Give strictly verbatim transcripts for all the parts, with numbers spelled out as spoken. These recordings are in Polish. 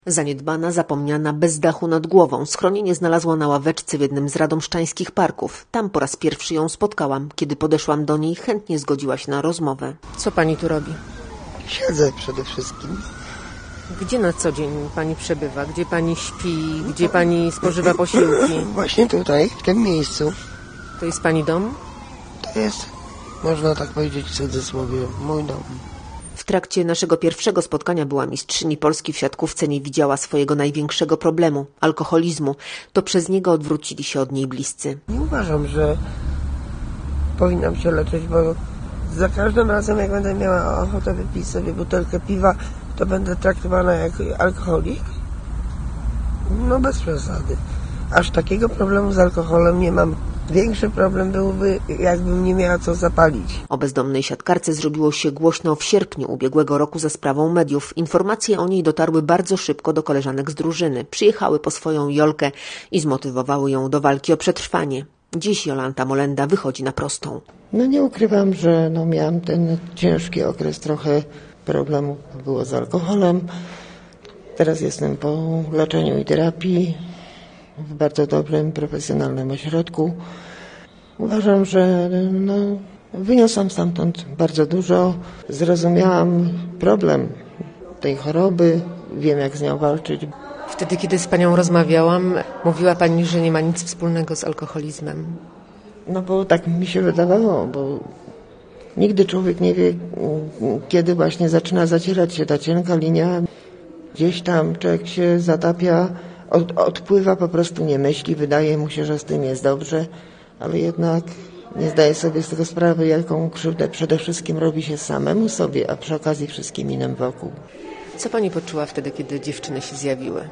Zaniedbana, zapomniana, bez dachu nad głową. Schronienie znalazła na ławeczce w jednym z radomszczańskich parków. Tam po raz pierwszy ją spotkałam. Kiedy podeszłam do niej, chętnie zgodziła się na rozmowę. Co pani tu robi? Siedzę przede wszystkim. Gdzie na co dzień pani przebywa? Gdzie pani śpi? Gdzie pani spożywa posiłki? Właśnie tutaj, w tym miejscu. To jest pani dom? To jest, można tak powiedzieć w cudzysłowie, mój dom. W trakcie naszego pierwszego spotkania była mistrzyni Polski w siatkówce, nie widziała swojego największego problemu – alkoholizmu. To przez niego odwrócili się od niej bliscy. Nie uważam, że powinnam się leczyć, bo za każdym razem, jak będę miała ochotę wypić sobie butelkę piwa, to będę traktowana jak alkoholik? No bez przesady. Aż takiego problemu z alkoholem nie mam. Większy problem byłby, jakbym nie miała co zapalić. O bezdomnej siatkarce zrobiło się głośno w sierpniu ubiegłego roku za sprawą mediów. Informacje o niej dotarły bardzo szybko do koleżanek z drużyny. Przyjechały po swoją Jolkę i zmotywowały ją do walki o przetrwanie. Dziś Jolanta Molenda wychodzi na prostą. No nie ukrywam, że no miałam ten ciężki okres, trochę problemu było z alkoholem. Teraz jestem po leczeniu i terapii w bardzo dobrym, profesjonalnym ośrodku. Uważam, że no, wyniosłam stamtąd bardzo dużo. Zrozumiałam problem tej choroby, wiem jak z nią walczyć. Wtedy, kiedy z panią rozmawiałam, mówiła pani, że nie ma nic wspólnego z alkoholizmem. No bo tak mi się wydawało, bo nigdy człowiek nie wie, kiedy właśnie zaczyna zacierać się ta cienka linia. Gdzieś tam człowiek się zatapia, od, odpływa, po prostu nie myśli, wydaje mu się, że z tym jest dobrze, ale jednak nie zdaje sobie z tego sprawy, jaką krzywdę przede wszystkim robi się samemu sobie, a przy okazji wszystkim innym wokół. Co pani poczuła wtedy, kiedy dziewczyny się zjawiły?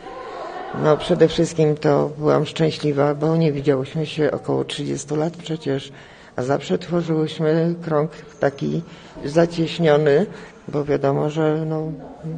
No przede wszystkim to byłam szczęśliwa, bo nie widziałyśmy się około trzydziestu lat przecież, a zawsze tworzyłyśmy krąg taki zacieśniony, bo wiadomo, że no,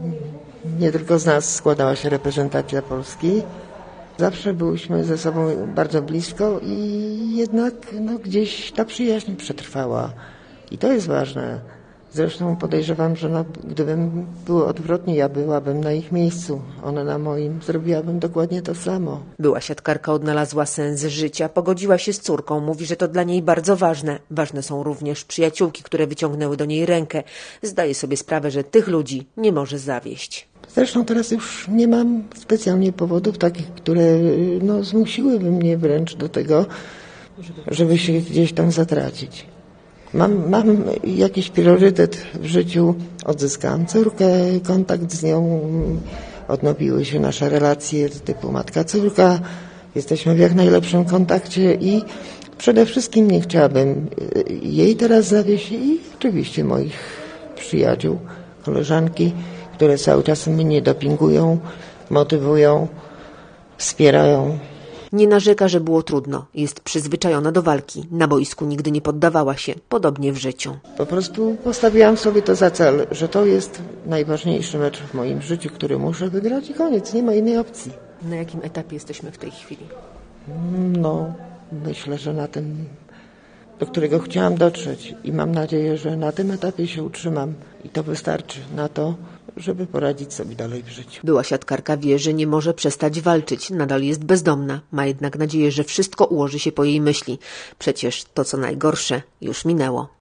nie tylko z nas składała się reprezentacja Polski. Zawsze byłyśmy ze sobą bardzo blisko i jednak no, gdzieś ta przyjaźń przetrwała. I to jest ważne. Zresztą podejrzewam, że no, gdybym było odwrotnie, ja byłabym na ich miejscu, one na moim, zrobiłabym dokładnie to samo. Była siatkarka odnalazła sens życia, pogodziła się z córką, mówi, że to dla niej bardzo ważne. Ważne są również przyjaciółki, które wyciągnęły do niej rękę. Zdaje sobie sprawę, że tych ludzi nie może zawieść. Zresztą teraz już nie mam specjalnie powodów takich, które no, zmusiłyby mnie wręcz do tego, żeby się gdzieś tam zatracić. Mam, mam jakiś priorytet w życiu, odzyskałam córkę, kontakt z nią, odnowiły się nasze relacje typu matka-córka, jesteśmy w jak najlepszym kontakcie i przede wszystkim nie chciałabym jej teraz zawieść i oczywiście moich przyjaciół, koleżanki, które cały czas mnie dopingują, motywują, wspierają. Nie narzeka, że było trudno. Jest przyzwyczajona do walki. Na boisku nigdy nie poddawała się. Podobnie w życiu. Po prostu postawiłam sobie to za cel, że to jest najważniejszy mecz w moim życiu, który muszę wygrać i koniec. Nie ma innej opcji. Na jakim etapie jesteśmy w tej chwili? No, myślę, że na tym, do którego chciałam dotrzeć i mam nadzieję, że na tym etapie się utrzymam i to wystarczy na to, żeby poradzić sobie dalej w życiu. Była siatkarka wie, że nie może przestać walczyć. Nadal jest bezdomna. Ma jednak nadzieję, że wszystko ułoży się po jej myśli. Przecież to, co najgorsze, już minęło.